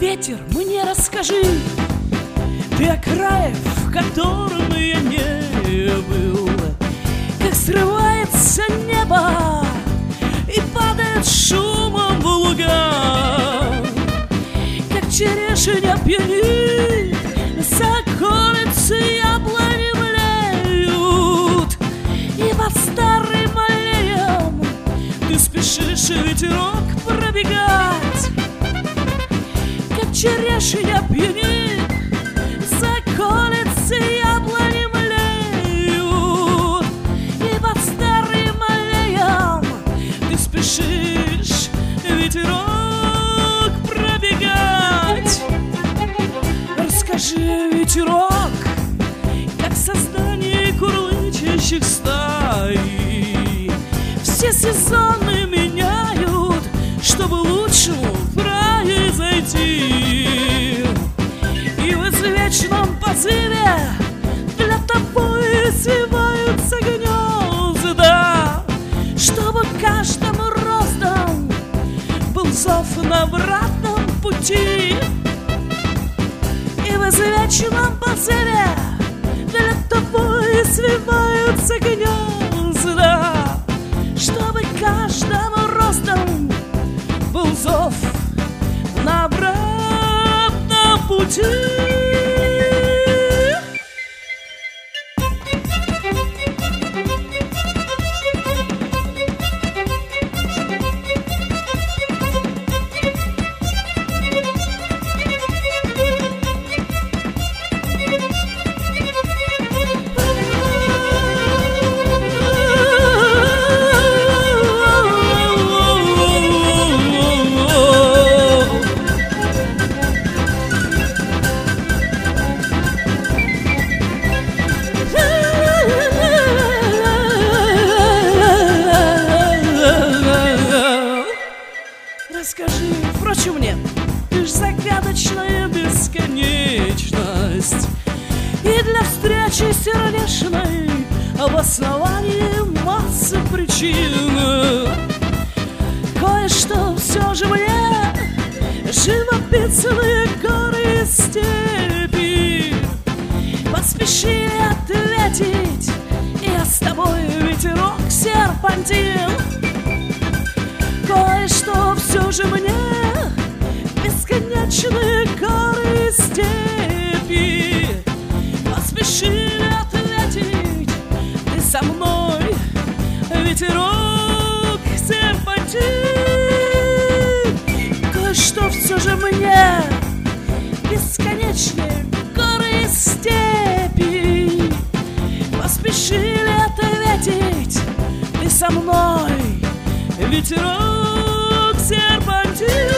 ветер, мне расскажи, ты о крае, в котором я не был. Как срывается небо и падает шумом в луга, как черешня пьянит, соколицы яблони млеют, и под старым аллеям ты спешишь, ветерок, пробегать. Как черешня пьянит, соколицы яблони млеют, и под старым аллеям ты спешишь, ветерок, пробегать. Расскажи, ветерок, как создание курлычащих стай все сезоны меняют, чтобы лучшему произойти. И в извечном позыве для тобой свиваются гнезда, чтобы каждому роздом был зов на обратном пути. И в извечном позыве для тобой свиваются гнезда, чтобы каждому роздом был зов на обратном пути. Расскажи, впрочем, нет, ты ж загадочная бесконечность, и для встречи сердечной в основании масса причин. Кое-что все же мне живописные горы и степи поспешили ответить: я с тобой, ветерок, серпантин. Кое-что все же мне бесконечные горы и степи поспешили ответить: ты со мной, ветерок, серпантин. Кое-что все же мне бесконечные горы и степи поспешили ответить: ты со мной, ветерок, серпантин.